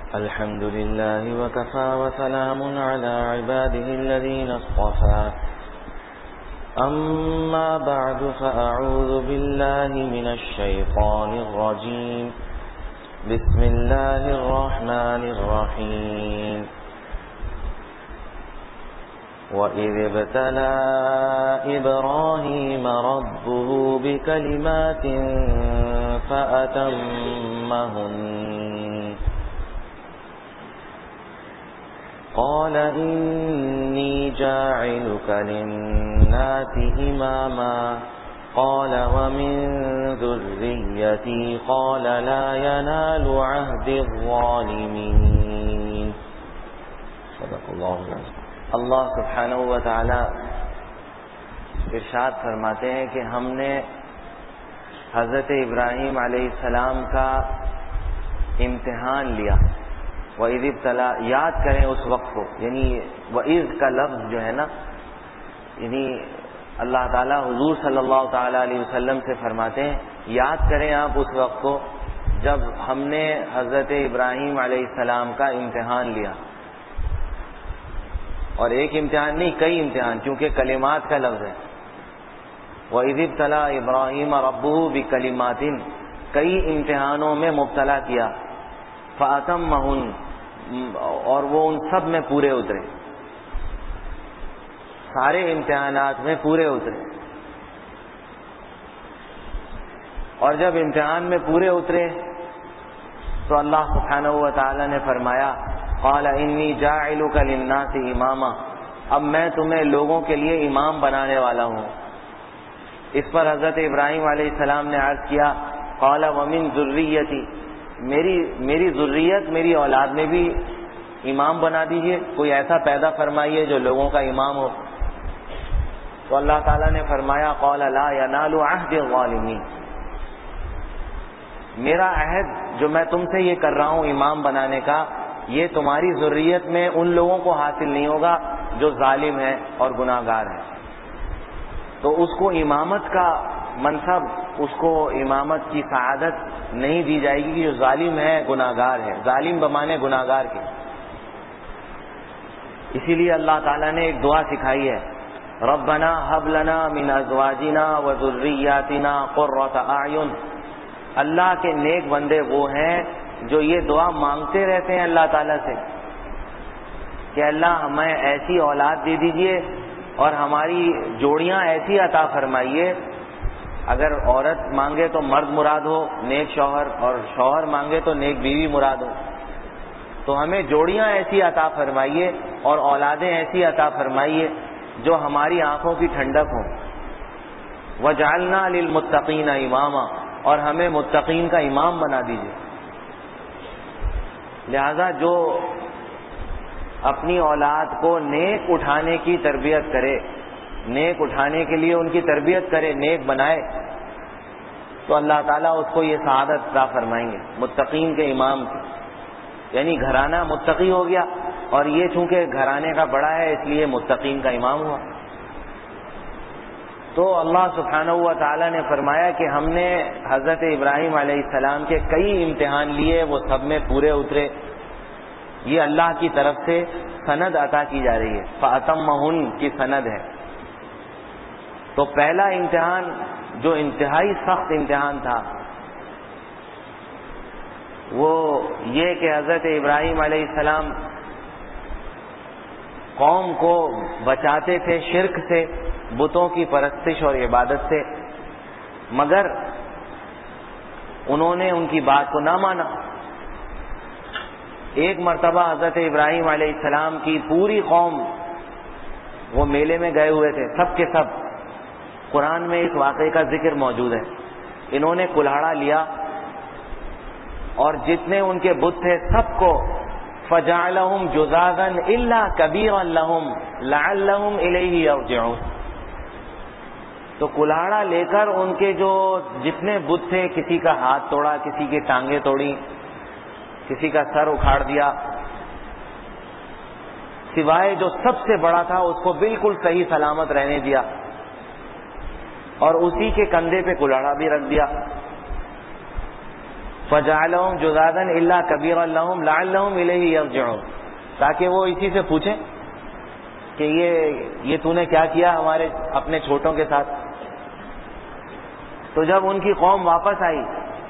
الحمد لله وكفى وسلام على عباده الذين اصطفى أما بعد فأعوذ بالله من الشيطان الرجيم بسم الله الرحمن الرحيم وَإِذِ ابْتَلَى إِبْرَاهِيمَ رَبُّهُ بِكَلِمَاتٍ فَأَتَمَّهُنَّ قَالَ إِنِّي جَاعِلُكَ لِلنَّاسِ إِمَامًا قَالَ وَمِن ذُرِّيَّتِي قَالَ لَا يَنَالُ عَهْدِ الظَّالِمِينَ صدق اللہ العظیم۔ اللہ سبحانہ و تعالی ارشاد فرماتے ہیں کہ ہم نے حضرت ابراہیم علیہ السلام کا امتحان لیا۔ وَإِذِ ابْتَلَىٰ، یاد کریں اس وقت کو، یعنی وَإِذ کا لفظ جو ہے نا، یعنی اللہ تعالیٰ حضور صلی اللہ تعالی علیہ وسلم سے فرماتے ہیں یاد کریں آپ اس وقت کو جب ہم نے حضرت ابراہیم علیہ السلام کا امتحان لیا۔ اور ایک امتحان نہیں، کئی امتحان، کیونکہ کلمات کا لفظ ہے۔ وَإِذِ ابْتَلَىٰ إِبْرَاهِيمَ رَبُّهُ بِكَلِمَاتٍ، کئی امتحانوں میں مبتلا کیا۔ فَأَتَمَّهُنَّ، اور وہ ان سب میں پورے اترے، سارے امتحانات میں پورے اترے۔ اور جب امتحان میں پورے اترے تو اللہ سبحانہ و تعالی نے فرمایا قال انی جاعلک للناس اماما، اب میں تمہیں لوگوں کے لیے امام بنانے والا ہوں۔ اس پر حضرت ابراہیم علیہ السلام نے عرض کیا قال ومن ذریتی، میری ذریت، میری اولاد میں بھی امام بنا دیجئے، کوئی ایسا پیدا فرمائیے جو لوگوں کا امام ہو۔ تو اللہ تعالیٰ نے فرمایا قال لا ینال عہد الظالمین، میرا عہد جو میں تم سے یہ کر رہا ہوں امام بنانے کا، یہ تمہاری ذریت میں ان لوگوں کو حاصل نہیں ہوگا جو ظالم ہیں اور گناہ گار ہیں۔ تو اس کو امامت کا منصب، اس کو امامت کی سعادت نہیں دی جائے گی کہ جو ظالم ہے، گناہ گار ہے، ظالم بمانے گناہ گار کے۔ اسی لیے اللہ تعالیٰ نے ایک دعا سکھائی ہے ربنا هب لنا من ازواجنا وذریاتنا قرۃ اعین، اللہ کے نیک بندے وہ ہیں جو یہ دعا مانگتے رہتے ہیں اللہ تعالیٰ سے کہ اللہ ہمیں ایسی اولاد دے دیجئے اور ہماری جوڑیاں ایسی عطا فرمائیے، اگر عورت مانگے تو مرد مراد ہو نیک شوہر، اور شوہر مانگے تو نیک بیوی مراد ہو، تو ہمیں جوڑیاں ایسی عطا فرمائیے اور اولادیں ایسی عطا فرمائیے جو ہماری آنکھوں کی ٹھنڈک ہوں۔ وجعلنا للمتقین اماما، اور ہمیں متقین کا امام بنا دیجئے۔ لہذا جو اپنی اولاد کو نیک اٹھانے کی تربیت کرے، نیک اٹھانے کے لیے ان کی تربیت کرے، نیک بنائے، تو اللہ تعالیٰ اس کو یہ سعادت عطا فرمائیں گے، متقین کے امام کی، یعنی گھرانہ متقی ہو گیا، اور یہ چونکہ گھرانے کا بڑا ہے اس لیے متقین کا امام ہوا۔ تو اللہ سبحانہ و تعالیٰ نے فرمایا کہ ہم نے حضرت ابراہیم علیہ السلام کے کئی امتحان لیے، وہ سب میں پورے اترے۔ یہ اللہ کی طرف سے سند عطا کی جا رہی ہے، فَأَتَمَّهُنَّ کی سند ہے۔ تو پہلا امتحان جو انتہائی سخت امتحان تھا وہ یہ کہ حضرت ابراہیم علیہ السلام قوم کو بچاتے تھے شرک سے، بتوں کی پرستش اور عبادت سے، مگر انہوں نے ان کی بات کو نہ مانا۔ ایک مرتبہ حضرت ابراہیم علیہ السلام کی پوری قوم وہ میلے میں گئے ہوئے تھے، سب کے سب، قرآن میں اس واقعے کا ذکر موجود ہے۔ انہوں نے کلہاڑا لیا اور جتنے ان کے بت تھے سب کو فَجَعَلَهُمْ جُذَاذًا إِلَّا كَبِيرًا لَهُمْ لَعَلَّهُمْ إِلَيْهِ يَرْجِعُونَ، تو کلہاڑا لے کر ان کے جو جتنے بت تھے، کسی کا ہاتھ توڑا، کسی کی ٹانگیں توڑی، کسی کا سر اکھاڑ دیا، سوائے جو سب سے بڑا تھا اس کو بالکل صحیح سلامت رہنے دیا، اور اسی کے کندھے پہ کلاڑا بھی رکھ دیا۔ فجعلهم جذاذا الا كبيرا لهم لعلهم اليه يرجعون، تاکہ وہ اسی سے پوچھیں کہ یہ تو نے کیا کیا ہمارے اپنے چھوٹوں کے ساتھ. تو جب ان کی قوم واپس آئی،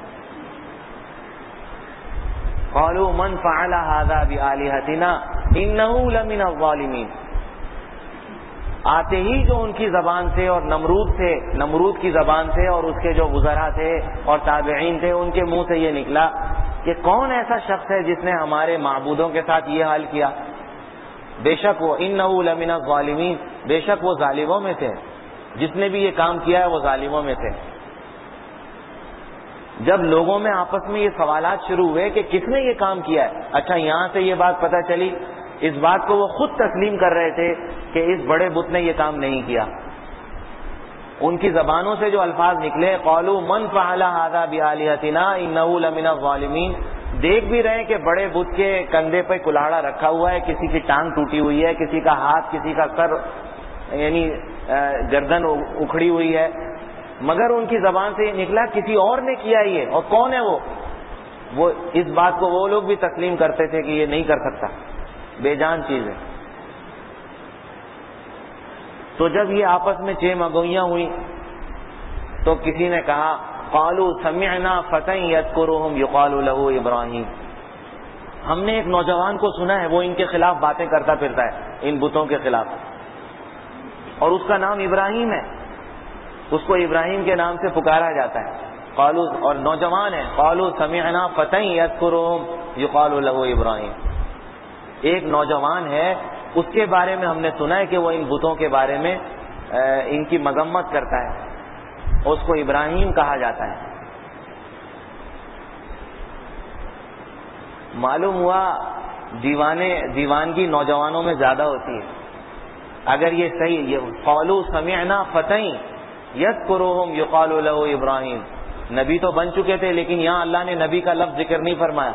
قالوا من فعل هذا بآلهتنا انه لمن الظالمین. آتے ہی جو ان کی زبان سے، اور نمرود کی زبان سے اور اس کے جو وزراء تھے اور تابعین تھے، ان کے منہ سے یہ نکلا کہ کون ایسا شخص ہے جس نے ہمارے معبودوں کے ساتھ یہ حال کیا. بے شک وہ انه لمن الظالمین، بے شک وہ ظالموں میں تھے، جس نے بھی یہ کام کیا ہے وہ ظالموں میں تھے. جب لوگوں میں آپس میں یہ سوالات شروع ہوئے کہ کس نے یہ کام کیا ہے، اچھا یہاں سے یہ بات پتہ چلی، اس بات کو وہ خود تسلیم کر رہے تھے کہ اس بڑے بت نے یہ کام نہیں کیا. ان کی زبانوں سے جو الفاظ نکلے، قالوا من فعل هذا بآلهتنا انه لمن الظالمین، دیکھ بھی رہے کہ بڑے بت کے کندھے پہ کلاڑا رکھا ہوا ہے، کسی کی ٹانگ ٹوٹی ہوئی ہے، کسی کا ہاتھ، کسی کا سر یعنی گردن اکھڑی ہوئی ہے، مگر ان کی زبان سے یہ نکلا کسی اور نے کیا یہ. اور کون ہے وہ اس بات کو وہ لوگ بھی تسلیم کرتے تھے کہ یہ نہیں کر سکتا، بے جان چیز ہے. تو جب یہ آپس میں چہ مگوئیاں ہوئی تو کسی نے کہا قالوا سمعنا فتى يذكرهم يقال له ابراہیم، ہم نے ایک نوجوان کو سنا ہے وہ ان کے خلاف باتیں کرتا پھرتا ہے، ان بتوں کے خلاف، اور اس کا نام ابراہیم ہے، اس کو ابراہیم کے نام سے پکارا جاتا ہے. قالوا، اور نوجوان ہے، قالوا سمعنا فتى يذكرهم يقال له ابراہیم، ایک نوجوان ہے اس کے بارے میں ہم نے سنا ہے کہ وہ ان بتوں کے بارے میں ان کی مذمت کرتا ہے، اس کو ابراہیم کہا جاتا ہے. معلوم ہوا دیوانگی نوجوانوں میں زیادہ ہوتی ہے. اگر یہ صحیح، یہ قالوا سمعنا فتى يذكرهم يقال له ابراہیم، نبی تو بن چکے تھے لیکن یہاں اللہ نے نبی کا لفظ ذکر نہیں فرمایا.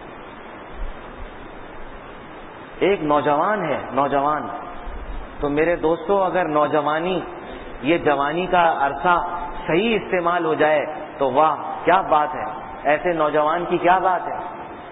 ایک نوجوان ہے، نوجوان. تو میرے دوستو، اگر نوجوانی، یہ جوانی کا عرصہ صحیح استعمال ہو جائے تو واہ کیا بات ہے، ایسے نوجوان کی کیا بات ہے.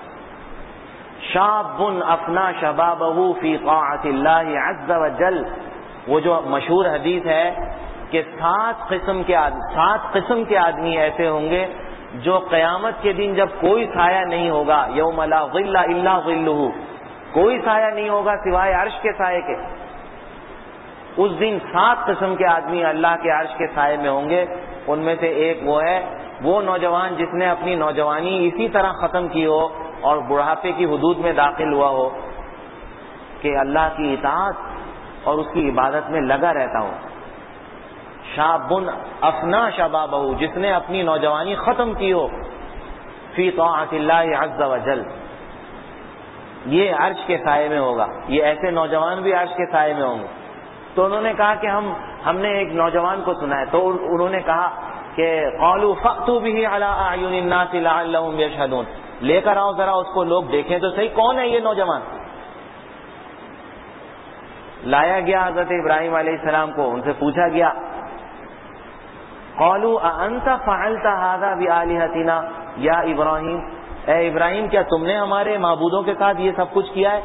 شاب افنا شبابہ فی طاعت اللہ عز وجل، وہ جو مشہور حدیث ہے کہ 7 قسم کے آدمی ایسے ہوں گے جو قیامت کے دن جب کوئی سایہ نہیں ہوگا، یوم لا ظل الا ظلہ، کوئی سایہ نہیں ہوگا سوائے عرش کے سائے کے. اس دن 7 قسم کے آدمی اللہ کے عرش کے سائے میں ہوں گے. ان میں سے ایک وہ ہے، وہ نوجوان جس نے اپنی نوجوانی اسی طرح ختم کی ہو اور بڑھاپے کی حدود میں داخل ہوا ہو کہ اللہ کی اطاعت اور اس کی عبادت میں لگا رہتا ہو. شاب افنا شبابہ، جس نے اپنی نوجوانی ختم کی ہو فی طاعت اللہ عز وجل، یہ عرش کے سائے میں ہوگا. یہ ایسے نوجوان بھی عرش کے سائے میں ہوں گے. تو انہوں نے کہا کہ ہم نے ایک نوجوان کو سنا ہے. تو انہوں نے کہا کہ قالوا فأتوا به على اعین الناس لعلهم يشهدون، لے کر آؤ ذرا اس کو، لوگ دیکھیں تو صحیح کون ہے یہ نوجوان. لایا گیا حضرت ابراہیم علیہ السلام کو، ان سے پوچھا گیا قالوا اانت فعلت هذا بآلهتنا یا ابراہیم، اے ابراہیم کیا تم نے ہمارے معبودوں کے ساتھ یہ سب کچھ کیا ہے؟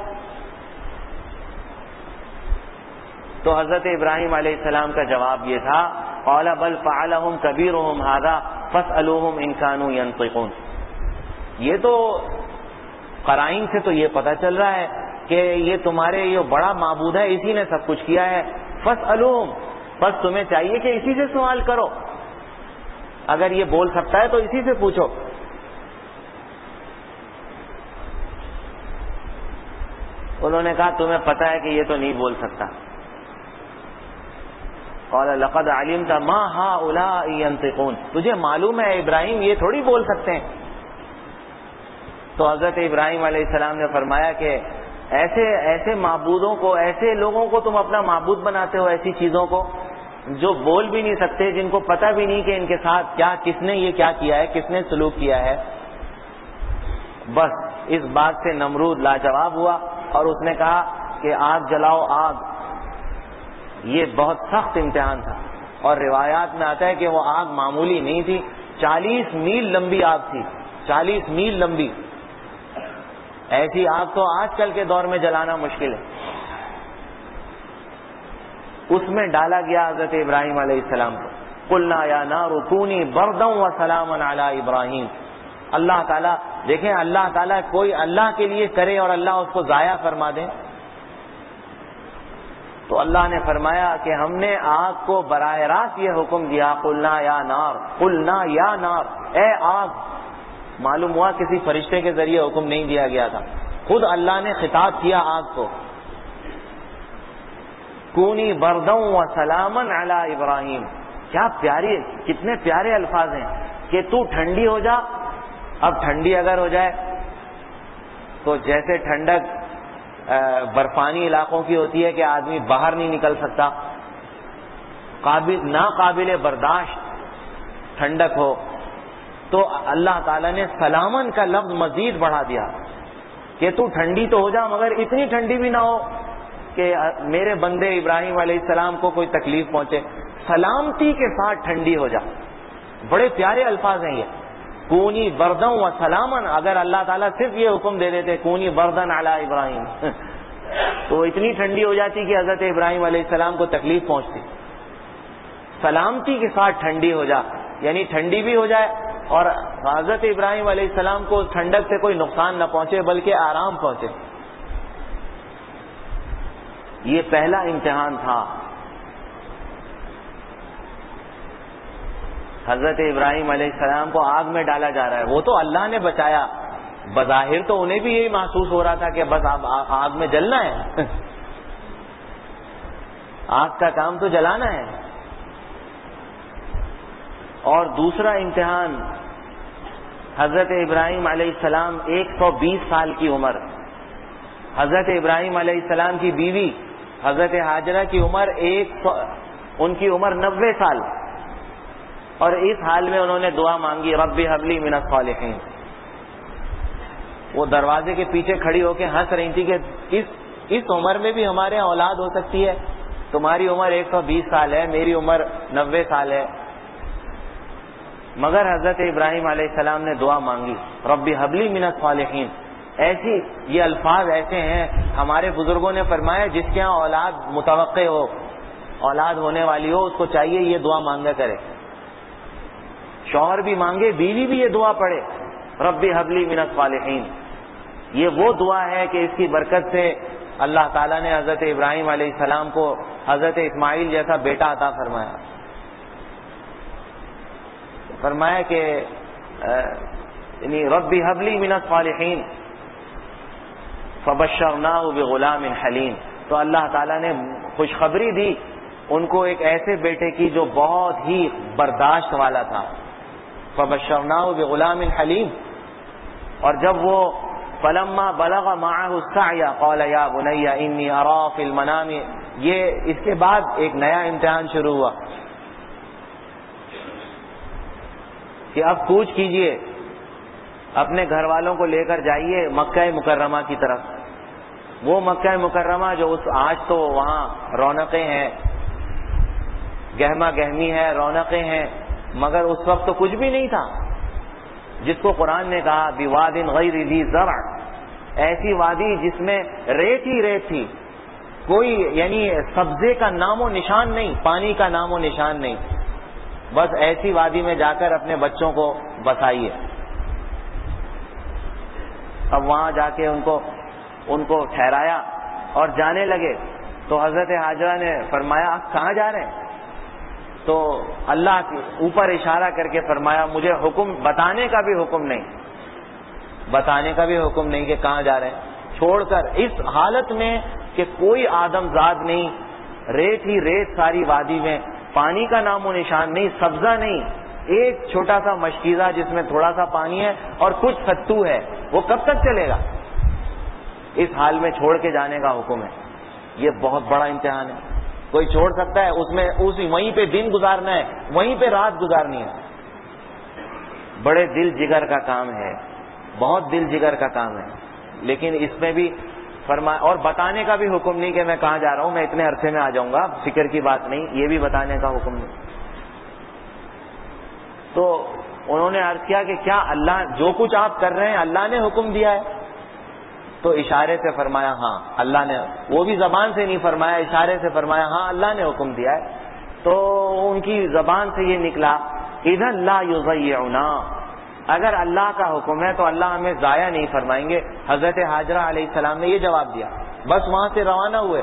تو حضرت ابراہیم علیہ السلام کا جواب یہ تھا قال بل فعلهم كبيرهم هذا فاسألوهم ان كانوا ينطقون. یہ تو قرائن سے تو یہ پتہ چل رہا ہے کہ یہ تمہارے یہ بڑا معبود ہے، اسی نے سب کچھ کیا ہے. فاسألوهم، بس تمہیں چاہیے کہ اسی سے سوال کرو، اگر یہ بول سکتا ہے تو اسی سے پوچھو. انہوں نے کہا تمہیں پتہ ہے کہ یہ تو نہیں بول سکتا. قال لقد علمت ما هؤلاء ينطقون، تجھے معلوم ہے ابراہیم یہ تھوڑی بول سکتے ہیں. تو حضرت ابراہیم علیہ السلام نے فرمایا کہ ایسے معبودوں کو، ایسے لوگوں کو تم اپنا معبود بناتے ہو، ایسی چیزوں کو جو بول بھی نہیں سکتے، جن کو پتہ بھی نہیں کہ ان کے ساتھ کیا، کس نے یہ کیا کیا ہے، کس نے سلوک کیا ہے. بس اس بات سے نمرود لاجواب ہوا اور اس نے کہا کہ آگ جلاؤ آگ. یہ بہت سخت امتحان تھا، اور روایات میں آتا ہے کہ وہ آگ معمولی نہیں تھی، 40 میل لمبی آگ تھی. 40 میل لمبی. ایسی آگ تو آج کل کے دور میں جلانا مشکل ہے. اس میں ڈالا گیا حضرت ابراہیم علیہ السلام کو. قلنا یا نار کونی بردا وسلاما علی ابراہیم. اللہ تعالیٰ دیکھیں, اللہ تعالیٰ کوئی اللہ کے لیے کرے اور اللہ اس کو ضائع فرما دے. تو اللہ نے فرمایا کہ ہم نے آگ کو براہ راست یہ حکم دیا, قلنا یا نار, قلنا یا نار, اے آگ. معلوم ہوا کسی فرشتے کے ذریعے حکم نہیں دیا گیا تھا, خود اللہ نے خطاب کیا آگ کو. کونی بردا وسلاما علی ابراہیم. کیا پیاری, کتنے پیارے الفاظ ہیں کہ تو ٹھنڈی ہو جا. اب ٹھنڈی اگر ہو جائے تو جیسے ٹھنڈک برفانی علاقوں کی ہوتی ہے کہ آدمی باہر نہیں نکل سکتا, ناقابل برداشت ٹھنڈک ہو, تو اللہ تعالیٰ نے سلامن کا لفظ مزید بڑھا دیا کہ تو ٹھنڈی تو ہو جا مگر اتنی ٹھنڈی بھی نہ ہو کہ میرے بندے ابراہیم علیہ السلام کو کوئی تکلیف پہنچے. سلامتی کے ساتھ ٹھنڈی ہو جا. بڑے پیارے الفاظ ہیں یہ, کونی بردن و سلامن. اگر اللہ تعالیٰ صرف یہ حکم دے دیتے کونی بردن علی ابراہیم تو اتنی ٹھنڈی ہو جاتی کہ حضرت ابراہیم علیہ السلام کو تکلیف پہنچتی. سلامتی کے ساتھ ٹھنڈی ہو جا, یعنی ٹھنڈی بھی ہو جائے اور حضرت ابراہیم علیہ السلام کو ٹھنڈک سے کوئی نقصان نہ پہنچے بلکہ آرام پہنچے. یہ پہلا امتحان تھا. حضرت ابراہیم علیہ السلام کو آگ میں ڈالا جا رہا ہے, وہ تو اللہ نے بچایا. بظاہر تو انہیں بھی یہی محسوس ہو رہا تھا کہ بس اب آگ میں جلنا ہے, آگ کا کام تو جلانا ہے. اور دوسرا امتحان, حضرت ابراہیم علیہ السلام 120 سال کی عمر, حضرت ابراہیم علیہ السلام کی بیوی حضرت ہاجرہ کی عمر ان کی عمر 90 سال, اور اس حال میں انہوں نے دعا مانگی رب هب لی من الصالحین. وہ دروازے کے پیچھے کھڑی ہو کے ہنس رہی تھی کہ اس عمر میں بھی ہمارے یہاں اولاد ہو سکتی ہے. تمہاری عمر 120 سال ہے, میری عمر 90 سال ہے. مگر حضرت ابراہیم علیہ السلام نے دعا مانگی رب هب لی من الصالحین. ایسی یہ الفاظ ایسے ہیں, ہمارے بزرگوں نے فرمایا جس کے ہاں اولاد متوقع ہو, اولاد ہونے والی ہو, اس کو چاہیے یہ دعا مانگا کرے. شوہر بھی مانگے, بیوی بھی یہ دعا پڑھے رب هب لی من الصالحین. یہ وہ دعا ہے کہ اس کی برکت سے اللہ تعالیٰ نے حضرت ابراہیم علیہ السلام کو حضرت اسماعیل جیسا بیٹا عطا فرمایا. فرمایا کہ یعنی رب هب لی من الصالحین فبشرناہ بغلام حلیم. تو اللہ تعالیٰ نے خوشخبری دی ان کو ایک ایسے بیٹے کی جو بہت ہی برداشت والا تھا. فبشرناہ بغلام حلیم. اور جب وہ فلما بلغ معه السعی قال یا بنی انی اری فی المنام, یہ اس کے بعد ایک نیا امتحان شروع ہوا کہ اب کوچ کیجئے, اپنے گھر والوں کو لے کر جائیے مکہ مکرمہ کی طرف. وہ مکہ مکرمہ جو آج تو وہاں رونقیں ہیں, گہما گہمی ہے, رونقیں ہیں, مگر اس وقت تو کچھ بھی نہیں تھا. جس کو قرآن نے کہا بواد غیر ذی زرع, ایسی وادی جس میں ریت ہی ریت تھی, کوئی یعنی سبزے کا نام و نشان نہیں, پانی کا نام و نشان نہیں. بس ایسی وادی میں جا کر اپنے بچوں کو بسائیے. اب وہاں جا کے ان کو ٹھہرایا اور جانے لگے. تو حضرت ہاجرہ نے فرمایا آپ کہاں جا رہے ہیں؟ تو اللہ کے اوپر اشارہ کر کے فرمایا مجھے حکم بتانے کا بھی حکم نہیں, بتانے کا بھی حکم نہیں کہ کہاں جا رہے ہیں. چھوڑ کر اس حالت میں کہ کوئی آدم زاد نہیں, ریت ہی ریت ساری وادی میں, پانی کا نام و نشان نہیں, سبزہ نہیں, ایک چھوٹا سا مشکیزہ جس میں تھوڑا سا پانی ہے اور کچھ ستو ہے, وہ کب تک چلے گا؟ اس حال میں چھوڑ کے جانے کا حکم ہے. یہ بہت بڑا امتحان ہے. کوئی چھوڑ سکتا ہے؟ اس میں وہیں پہ دن گزارنا ہے, وہیں پہ رات گزارنی ہے. بڑے دل جگر کا کام ہے, بہت دل جگر کا کام ہے. لیکن اس میں بھی فرمایا, اور بتانے کا بھی حکم نہیں کہ میں کہاں جا رہا ہوں, میں اتنے عرصے میں آ جاؤں گا, فکر کی بات نہیں, یہ بھی بتانے کا حکم نہیں. تو انہوں نے عرض کیا کہ کیا اللہ جو کچھ آپ کر رہے ہیں اللہ نے حکم دیا ہے؟ تو اشارے سے فرمایا ہاں اللہ نے، وہ بھی زبان سے نہیں فرمایا، اشارے سے فرمایا ہاں اللہ نے حکم دیا ہے. تو ان کی زبان سے یہ نکلا اذا لا یضیعنا، اگر اللہ کا حکم ہے تو اللہ ہمیں ضائع نہیں فرمائیں گے. حضرت ہاجرہ علیہ السلام نے یہ جواب دیا، بس وہاں سے روانہ ہوئے.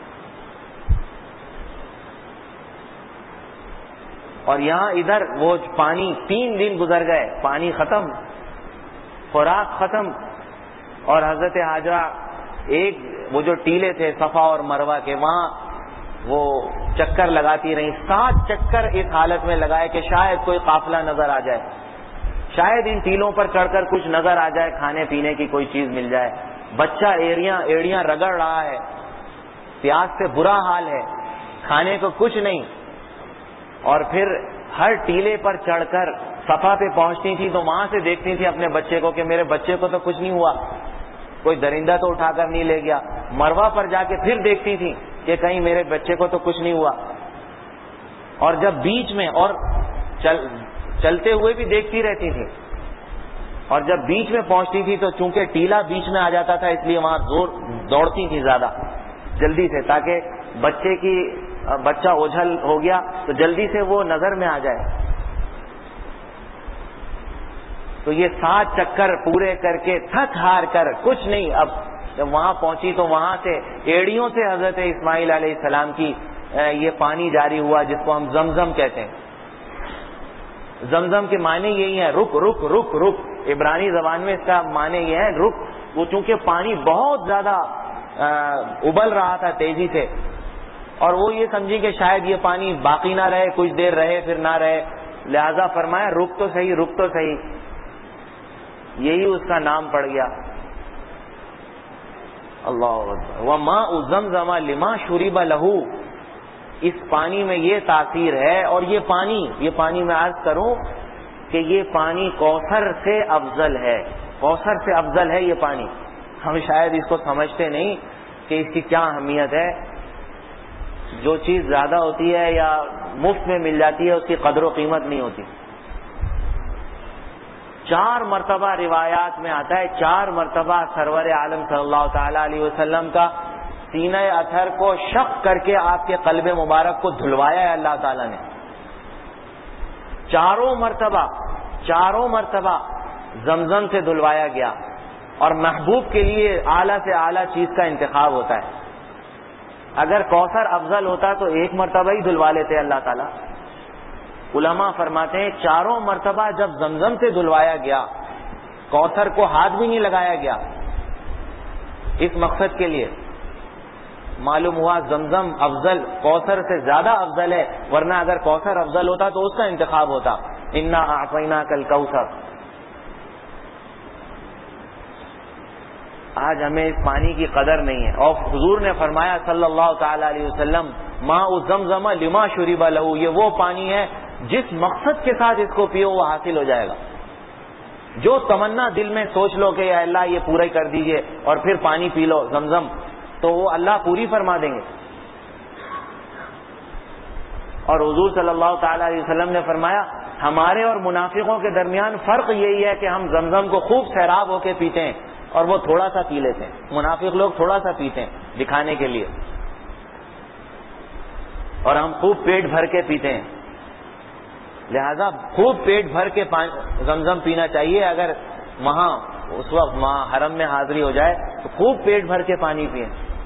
اور یہاں ادھر وہ پانی 3 دن گزر گئے، پانی ختم، خوراک ختم. اور حضرت ہاجرہ ایک وہ جو ٹیلے تھے صفا اور مروہ کے، وہاں وہ چکر لگاتی رہی. 7 چکر اس حالت میں لگائے کہ شاید کوئی قافلہ نظر آ جائے، شاید ان ٹیلوں پر چڑھ کر کچھ نظر آ جائے، کھانے پینے کی کوئی چیز مل جائے. بچہ ایڑیاں رگڑ رہا ہے، پیاس سے برا حال ہے، کھانے کو کچھ نہیں. اور پھر ہر ٹیلے پر چڑھ کر صفا پہ پہنچتی تھی تو وہاں سے دیکھتی تھی اپنے بچے کو کہ میرے بچے کو تو کچھ نہیں ہوا، کوئی درندہ تو اٹھا کر نہیں لے گیا. مروہ پر جا کے پھر دیکھتی تھی کہ کہیں میرے بچے کو تو کچھ نہیں ہوا. اور جب بیچ میں، اور چلتے ہوئے بھی دیکھتی رہتی تھی، اور جب بیچ میں پہنچتی تھی تو چونکہ ٹیلا بیچ میں آ جاتا تھا اس لیے وہاں دوڑتی تھی زیادہ جلدی سے، تاکہ بچہ اوجھل ہو گیا تو جلدی سے وہ نظر میں آ جائے. تو یہ 7 چکر پورے کر کے تھک ہار کر کچھ نہیں، اب جب وہاں پہنچی تو وہاں سے ایڑیوں سے حضرت اسماعیل علیہ السلام کی یہ پانی جاری ہوا جس کو ہم زمزم کہتے ہیں. زمزم کے معنی یہی ہے رک رک رک رک، عبرانی زبان میں اس کا معنی یہ ہے رک. وہ چونکہ پانی بہت زیادہ ابل رہا تھا تیزی سے، اور وہ یہ سمجھی کہ شاید یہ پانی باقی نہ رہے، کچھ دیر رہے پھر نہ رہے، لہذا فرمایا رک تو صحیح، رک تو صحیح. یہی اس کا نام پڑ گیا. اللہ اکبر. وماء زمزم لما شرب له، اس پانی میں یہ تاثیر ہے. اور یہ پانی میں عرض کروں کہ یہ پانی کوثر سے افضل ہے، کوثر سے افضل ہے یہ پانی. ہم شاید اس کو سمجھتے نہیں کہ اس کی کیا اہمیت ہے. جو چیز زیادہ ہوتی ہے یا مفت میں مل جاتی ہے اس کی قدر و قیمت نہیں ہوتی. 4 مرتبہ روایات میں آتا ہے، 4 مرتبہ سرور عالم صلی اللہ تعالی علیہ وسلم کا سینہ اطہر کو شق کر کے آپ کے قلب مبارک کو دھلوایا ہے اللہ تعالیٰ نے. 4 مرتبہ زمزم سے دھلوایا گیا. اور محبوب کے لیے اعلیٰ سے اعلیٰ چیز کا انتخاب ہوتا ہے. اگر کوثر افضل ہوتا تو 1 مرتبہ ہی دھلوا لیتے اللہ تعالیٰ. علماء فرماتے ہیں 4 مرتبہ جب زمزم سے دھلوایا گیا، کوثر کو ہاتھ بھی نہیں لگایا گیا اس مقصد کے لیے. معلوم ہوا زمزم افضل، کوثر سے زیادہ افضل ہے، ورنہ اگر کوثر افضل ہوتا تو اس کا انتخاب ہوتا. انا اعطیناک الکوثر. آج ہمیں اس پانی کی قدر نہیں ہے. اور حضور نے فرمایا صلی اللہ تعالی علیہ وسلم ماء زمزم لما شرب له، یہ وہ پانی ہے جس مقصد کے ساتھ اس کو پیو وہ حاصل ہو جائے گا. جو تمنا دل میں سوچ لو کہ یا اللہ یہ پورا کر دیجئے اور پھر پانی پی لو زمزم، تو وہ اللہ پوری فرما دیں گے. اور حضور صلی اللہ تعالی علیہ وسلم نے فرمایا ہمارے اور منافقوں کے درمیان فرق یہی ہے کہ ہم زمزم کو خوب سیراب ہو کے پیتے ہیں اور وہ تھوڑا سا پی لیتے ہیں. منافق لوگ تھوڑا سا پیتے ہیں دکھانے کے لیے، اور ہم خوب پیٹ بھر کے پیتے ہیں. لہذا خوب پیٹ بھر کے زمزم پینا چاہیے. اگر وہاں اس وقت وہاں حرم میں حاضری ہو جائے تو خوب پیٹ بھر کے پانی پئیں.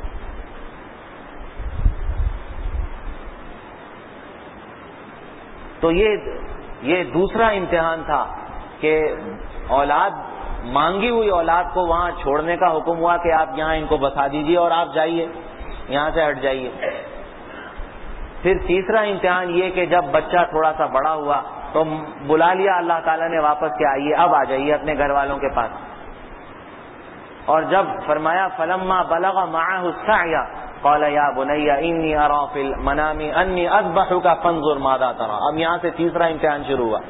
تو یہ دوسرا امتحان تھا کہ مانگی ہوئی اولاد کو وہاں چھوڑنے کا حکم ہوا کہ آپ یہاں ان کو بسا دیجیے اور آپ جائیے، یہاں سے ہٹ جائیے. پھر تیسرا امتحان یہ کہ جب بچہ تھوڑا سا بڑا ہوا تو بلا لیا اللہ تعالیٰ نے واپس کہ آئیے، اب آ جائیے اپنے گھر والوں کے پاس. اور جب فرمایا فلما بلغ معه السعي قال يا بني اني ارى في المنام اني اذبحك فانظر ماذا ترى. اب یہاں سے تیسرا امتحان شروع ہوا.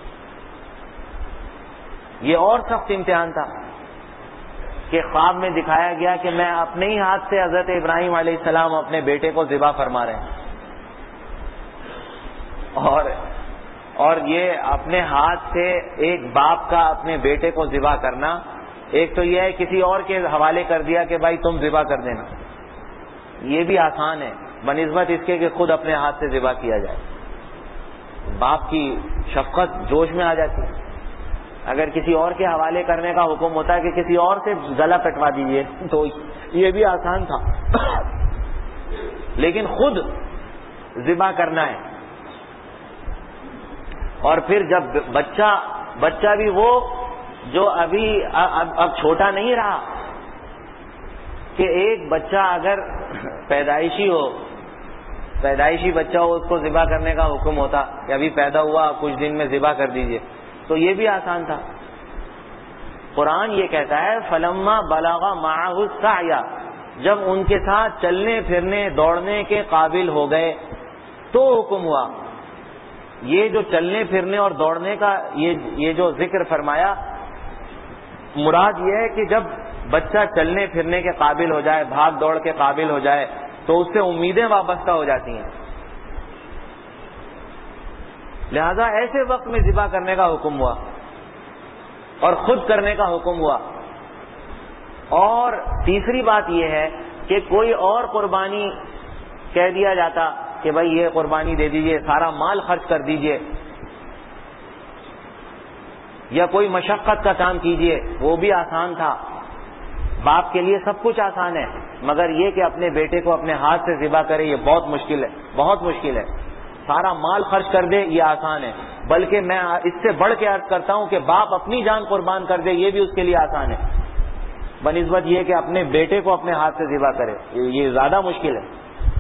یہ اور سخت امتحان تھا کہ خواب میں دکھایا گیا کہ میں اپنے ہی ہاتھ سے حضرت ابراہیم علیہ السلام اپنے بیٹے کو ذبح فرما رہے ہیں. اور اور یہ اپنے ہاتھ سے ایک باپ کا اپنے بیٹے کو ذبح کرنا، ایک تو یہ ہے کسی اور کے حوالے کر دیا کہ بھائی تم ذبح کر دینا، یہ بھی آسان ہے بنسبت اس کے کہ خود اپنے ہاتھ سے ذبح کیا جائے. باپ کی شفقت جوش میں آ جاتی ہے. اگر کسی اور کے حوالے کرنے کا حکم ہوتا ہے کہ کسی اور سے گلا کٹوا دیجئے تو یہ بھی آسان تھا، لیکن خود ذبح کرنا ہے. اور پھر جب بچہ بھی وہ جو ابھی اب چھوٹا نہیں رہا، کہ ایک بچہ اگر پیدائشی بچہ ہو، اس کو ذبح کرنے کا حکم ہوتا کہ ابھی پیدا ہوا کچھ دن میں ذبح کر دیجئے، تو یہ بھی آسان تھا. قرآن یہ کہتا ہے فلما بلغ معه السعی، جب ان کے ساتھ چلنے پھرنے دوڑنے کے قابل ہو گئے تو حکم ہوا. یہ جو چلنے پھرنے اور دوڑنے کا یہ جو ذکر فرمایا، مراد یہ ہے کہ جب بچہ چلنے پھرنے کے قابل ہو جائے، بھاگ دوڑ کے قابل ہو جائے، تو اس سے امیدیں وابستہ ہو جاتی ہیں. لہذا ایسے وقت میں ذبح کرنے کا حکم ہوا اور خود کرنے کا حکم ہوا. اور تیسری بات یہ ہے کہ کوئی اور قربانی کہہ دیا جاتا کہ بھائی یہ قربانی دے دیجئے، سارا مال خرچ کر دیجئے، یا کوئی مشقت کا کام کیجئے، وہ بھی آسان تھا. باپ کے لیے سب کچھ آسان ہے، مگر یہ کہ اپنے بیٹے کو اپنے ہاتھ سے ذبح کرے یہ بہت مشکل ہے، بہت مشکل ہے. سارا مال خرچ کر دے یہ آسان ہے، بلکہ میں اس سے بڑھ کے عرض کرتا ہوں کہ باپ اپنی جان قربان کر دے یہ بھی اس کے لیے آسان ہے، بنسبت یہ کہ اپنے بیٹے کو اپنے ہاتھ سے ذبح کرے یہ زیادہ مشکل ہے.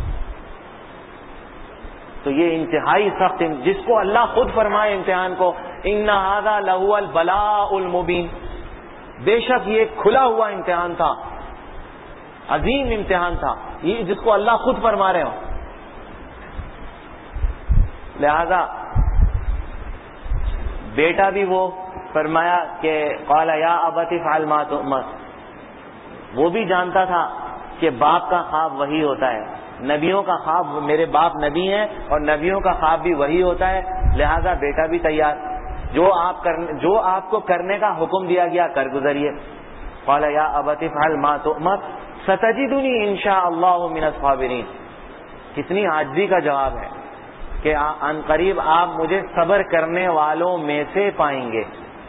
تو یہ انتہائی سخت، جس کو اللہ خود فرمائے امتحان کو ان ھذا لہو البلاء المبین، بے شک یہ کھلا ہوا امتحان تھا، عظیم امتحان تھا، یہ جس کو اللہ خود فرما رہے ہوں. لہذا بیٹا بھی وہ فرمایا کہ قال یا ابت افعل ما تؤمر، وہ بھی جانتا تھا کہ باپ کا خواب وہی ہوتا ہے، نبیوں کا خواب، میرے باپ نبی ہیں اور نبیوں کا خواب بھی وہی ہوتا ہے. لہذا بیٹا بھی تیار، جو آپ کو کرنے کا حکم دیا گیا کر گزریے. قال یا ابت افعل ما تؤمر ستجدنی انشاء اللہ من الصابرین. کتنی عاجزی کا جواب ہے کہ ان قریب آپ مجھے صبر کرنے والوں میں سے پائیں گے.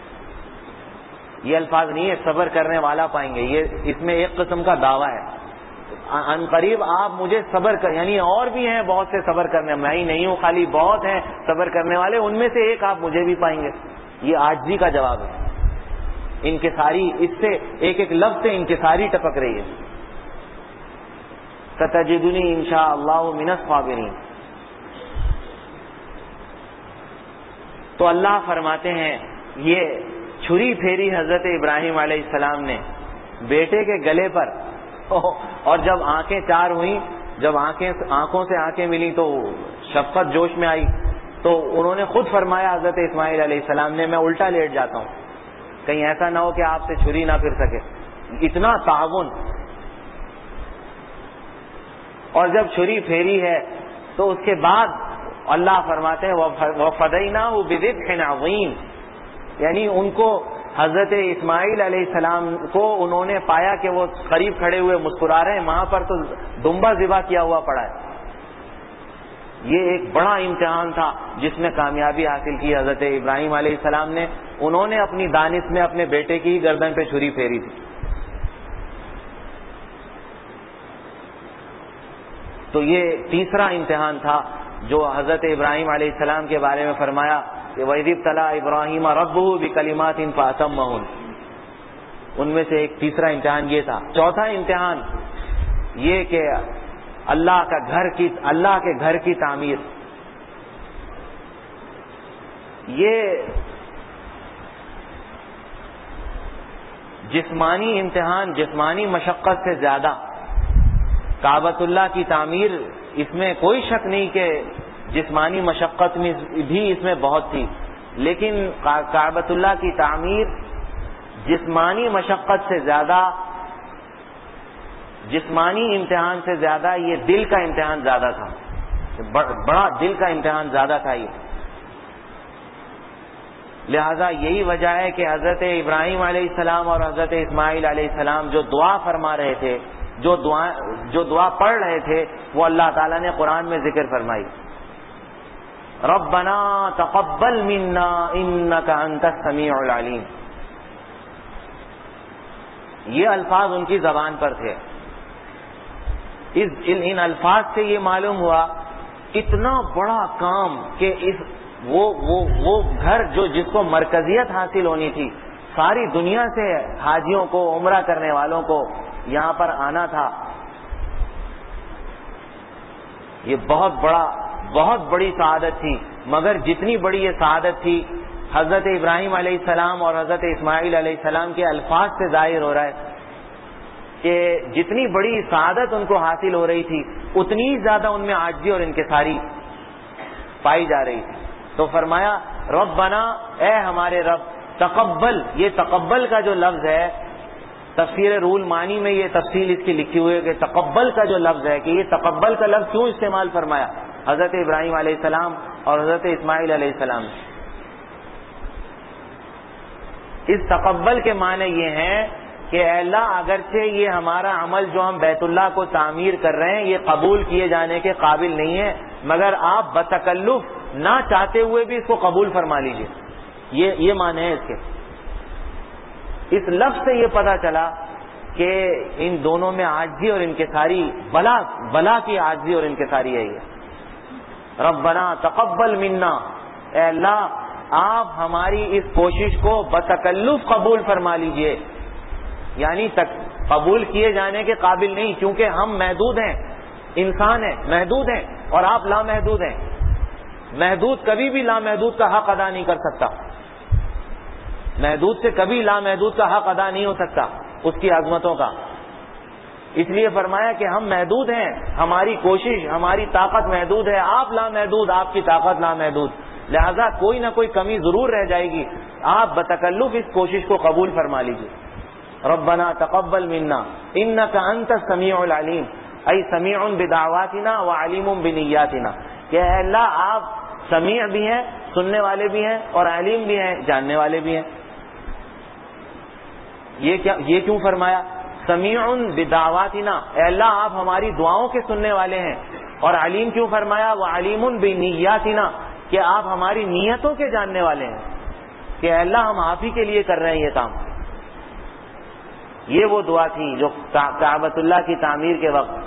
یہ الفاظ نہیں ہے صبر کرنے والا پائیں گے، یہ اس میں ایک قسم کا دعویٰ ہے. ان قریب آپ مجھے صبر کر، یعنی اور بھی ہیں بہت سے صبر کرنے، میں ہی نہیں ہوں خالی، بہت ہیں صبر کرنے والے، ان میں سے ایک آپ مجھے بھی پائیں گے. یہ عاجزی کا جواب ہے. انکساری، اس سے ایک ایک لفظ سے انکساری ٹپک رہی ہے. ستجدنی انشاء اللہ من الصابرین. تو اللہ فرماتے ہیں یہ چھری پھیری حضرت ابراہیم علیہ السلام نے بیٹے کے گلے پر، اور جب آنکھیں چار ہوئیں، جب آنکھوں سے آنکھیں ملی تو شفقت جوش میں آئی، تو انہوں نے خود فرمایا حضرت اسماعیل علیہ السلام نے میں الٹا لیٹ جاتا ہوں، کہیں ایسا نہ ہو کہ آپ سے چھری نہ پھر سکے. اتنا تعاون. اور جب چھری پھیری ہے تو اس کے بعد اللہ فرماتے ہیں وَفَدَيْنَاهُ بِذِبْحٍ عَظِيمٍ، یعنی ان کو حضرت اسماعیل علیہ السلام کو انہوں نے پایا کہ وہ قریب کھڑے ہوئے مسکرا رہے ہیں، وہاں پر تو دمبا ذبح کیا ہوا پڑا ہے. یہ ایک بڑا امتحان تھا جس میں کامیابی حاصل کی حضرت ابراہیم علیہ السلام نے. انہوں نے اپنی دانش میں اپنے بیٹے کی گردن پہ چھری پھیری تھی. تو یہ تیسرا امتحان تھا جو حضرت ابراہیم علیہ السلام کے بارے میں فرمایا کہ وَإِذِ ابْتَلَىٰ إِبْرَاهِيمَ رَبُّهُ بِكَلِمَاتٍ فَأَتَمَّهُنَّ. ان میں سے ایک تیسرا امتحان یہ تھا. چوتھا امتحان یہ کہ اللہ کے گھر کی تعمیر. یہ جسمانی امتحان، جسمانی مشقت سے زیادہ کعبۃ اللہ کی تعمیر، اس میں کوئی شک نہیں کہ جسمانی مشقت بھی اس میں بہت تھی، لیکن کعبۃ اللہ کی تعمیر جسمانی مشقت سے زیادہ، جسمانی امتحان سے زیادہ یہ دل کا امتحان زیادہ تھا. بڑا دل کا امتحان زیادہ تھا. یہ لہذا یہی وجہ ہے کہ حضرت ابراہیم علیہ السلام اور حضرت اسماعیل علیہ السلام جو دعا فرما رہے تھے، جو دعا پڑھ رہے تھے، وہ اللہ تعالیٰ نے قرآن میں ذکر فرمائی، ربنا تقبل منا انک انت السمیع العلیم. یہ الفاظ ان کی زبان پر تھے. ان الفاظ سے یہ معلوم ہوا اتنا بڑا کام کہ وہ گھر جس کو مرکزیت حاصل ہونی تھی، ساری دنیا سے حاجیوں کو، عمرہ کرنے والوں کو یہاں پر آنا تھا، یہ بہت بڑی سعادت تھی. مگر جتنی بڑی یہ سعادت تھی، حضرت ابراہیم علیہ السلام اور حضرت اسماعیل علیہ السلام کے الفاظ سے ظاہر ہو رہا ہے کہ جتنی بڑی سعادت ان کو حاصل ہو رہی تھی، اتنی زیادہ ان میں عاجزی اور انکساری پائی جا رہی تھی. تو فرمایا ربنا، اے ہمارے رب، تقبل. یہ تقبل کا جو لفظ ہے، تفسیر روح المعانی میں یہ تفصیل اس کی لکھی ہوئی ہے کہ تقبل کا جو لفظ ہے، کہ یہ تقبل کا لفظ کیوں استعمال فرمایا حضرت ابراہیم علیہ السلام اور حضرت اسماعیل علیہ السلام نے. اس تقبل کے معنی یہ ہیں کہ اے اللہ، اگرچہ یہ ہمارا عمل جو ہم بیت اللہ کو تعمیر کر رہے ہیں یہ قبول کیے جانے کے قابل نہیں ہے، مگر آپ بتکلف نہ چاہتے ہوئے بھی اس کو قبول فرما لیجئے. یہ معنی ہے اس کے. اس لفظ سے یہ پتہ چلا کہ ان دونوں میں عاجزی اور انکساری، بلا کی عاجزی اور انکساری ہے. یہ ربنا تقبل منا، اے اللہ آپ ہماری اس کوشش کو بتکلف قبول فرما لیجئے. یعنی قبول کیے جانے کے قابل نہیں، کیونکہ ہم محدود ہیں، انسان ہیں، محدود ہیں، اور آپ لامحدود ہیں. محدود کبھی بھی لامحدود کا حق ادا نہیں کر سکتا. محدود سے کبھی لامحدود کا حق ادا نہیں ہو سکتا اس کی عظمتوں کا. اس لیے فرمایا کہ ہم محدود ہیں، ہماری کوشش، ہماری طاقت محدود ہے، آپ لامحدود، آپ کی طاقت لامحدود، لہذا کوئی نہ کوئی کمی ضرور رہ جائے گی. آپ بتکلف اس کوشش کو قبول فرما لیجیے. ربنا تقبل منا انک انت السمیع العلیم، ای سمیع بدعواتنا وعلیم بنیاتنا، کہ اے اللہ آپ سمیع بھی ہیں، سننے والے بھی ہیں، اور علیم بھی ہیں، جاننے والے بھی ہیں. یہ کیوں فرمایا سمیع بدعواتنا؟ اے اللہ آپ ہماری دعاؤں کے سننے والے ہیں. اور علیم کیوں فرمایا وعلیم بنیاتنا؟ کہ آپ ہماری نیتوں کے جاننے والے ہیں، کہ اے اللہ ہم آپ ہی کے لیے کر رہے ہیں یہ کام. یہ وہ دعا تھی جو کعبۃ اللہ کی تعمیر کے وقت.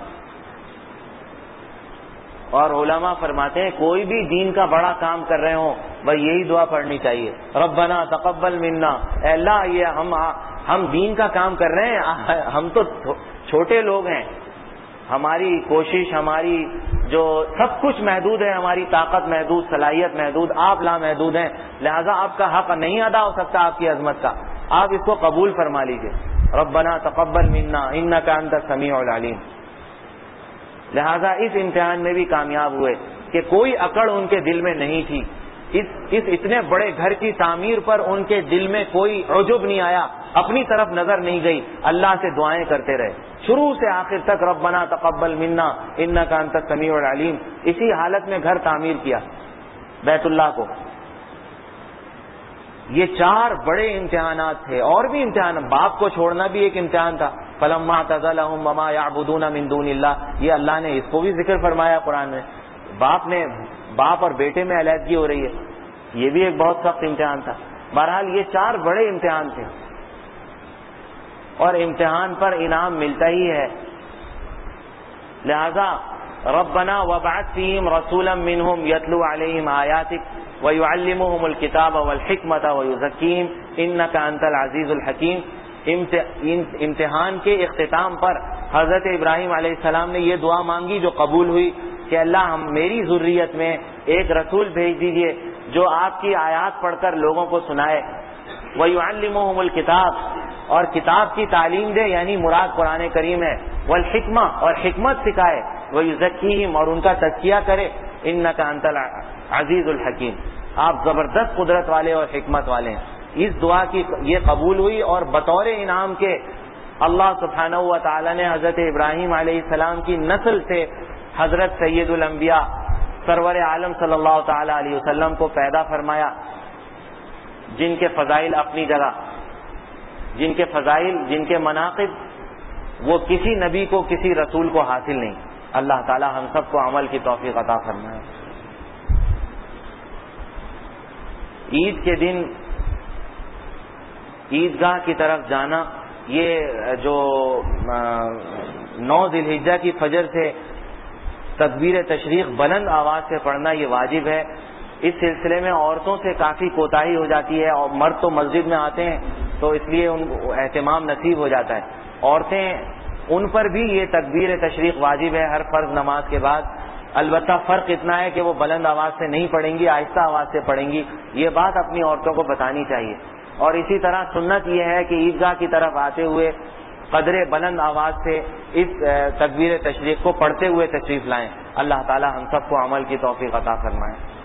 اور علماء فرماتے ہیں کوئی بھی دین کا بڑا کام کر رہے ہوں بھائی یہی دعا پڑھنی چاہیے، ربنا تقبل منا. اے اللہ یہ ہم دین کا کام کر رہے ہیں، ہم تو چھوٹے لوگ ہیں، ہماری کوشش، ہماری جو سب کچھ محدود ہے، ہماری طاقت محدود، صلاحیت محدود، آپ لامحدود ہیں، لہذا آپ کا حق نہیں ادا ہو سکتا آپ کی عظمت کا. آپ اس کو قبول فرما لیجئے. ربنا تقبل منا انک انت السمیع العلیم. لہذا اس امتحان میں بھی کامیاب ہوئے کہ کوئی اکڑ ان کے دل میں نہیں تھی. اس اتنے بڑے گھر کی تعمیر پر ان کے دل میں کوئی عجب نہیں آیا، اپنی طرف نظر نہیں گئی، اللہ سے دعائیں کرتے رہے شروع سے آخر تک. ربنا تقبل منا انک انت السمیع العلیم. اسی حالت میں گھر تعمیر کیا بیت اللہ کو. یہ 4 بڑے امتحانات تھے. اور بھی امتحان، باپ کو چھوڑنا بھی ایک امتحان تھا. فلما اعتزلهم وما يعبدون من دون اللہ، یہ اللہ نے اس کو بھی ذکر فرمایا قرآن میں. باپ اور بیٹے میں علیحدگی ہو رہی ہے، یہ بھی ایک بہت سخت امتحان تھا. بہرحال یہ 4 بڑے امتحان تھے، اور امتحان پر انعام ملتا ہی ہے. لہذا ربنا وابعث فیہم رسولا منہم یتلو علیہم آیاتک وَيُعَلِّمُهُمُ الْكِتَابَ وَالْحِكْمَةَ وَيُزَكِّيهِمْ إِنَّكَ أَنْتَ الْعَزِيزُ الْحَكِيمُ. امتحان کے اختتام پر حضرت ابراہیم علیہ السلام نے یہ دعا مانگی جو قبول ہوئی کہ اللہ میری ذریت میں ایک رسول بھیج دیجئے جو آپ کی آیات پڑھ کر لوگوں کو سنائے. وَيُعَلِّمُهُمُ الْكِتَابَ، اور کتاب کی تعلیم دے، یعنی مراد قرآن کریم ہے. وَالْحِكْمَةَ، اور حکمت سکھائے. وَيُزَكِّيهِمْ، اور ان کا تزکیہ کرے. انک انت العزیز الحکیم، آپ زبردست قدرت والے اور حکمت والے ہیں. اس دعا کی یہ قبول ہوئی، اور بطور انعام کے اللہ سبحانہ و تعالی نے حضرت ابراہیم علیہ السلام کی نسل سے حضرت سید الانبیاء سرور عالم صلی اللہ تعالی علیہ وسلم کو پیدا فرمایا. جن کے فضائل اپنی جگہ، جن کے فضائل، جن کے مناقب وہ کسی نبی کو، کسی رسول کو حاصل نہیں. اللہ تعالی ہم سب کو عمل کی توفیق عطا فرمائے. عید کے دن عیدگاہ کی طرف جانا، یہ جو 9 ذی الحجہ کی فجر سے تکبیر تشریق بلند آواز سے پڑھنا یہ واجب ہے. اس سلسلے میں عورتوں سے کافی کوتاہی ہو جاتی ہے، اور مرد تو مسجد میں آتے ہیں تو اس لیے ان کو اہتمام نصیب ہو جاتا ہے. عورتیں، ان پر بھی یہ تکبیر تشریق واجب ہے ہر فرض نماز کے بعد. البتہ فرق اتنا ہے کہ وہ بلند آواز سے نہیں پڑھیں گی، آہستہ آواز سے پڑھیں گی. یہ بات اپنی عورتوں کو بتانی چاہیے. اور اسی طرح سنت یہ ہے کہ عیدگاہ کی طرف آتے ہوئے قدر بلند آواز سے اس تکبیر تشریق کو پڑھتے ہوئے تشریف لائیں. اللہ تعالی ہم سب کو عمل کی توفیق عطا فرمائے.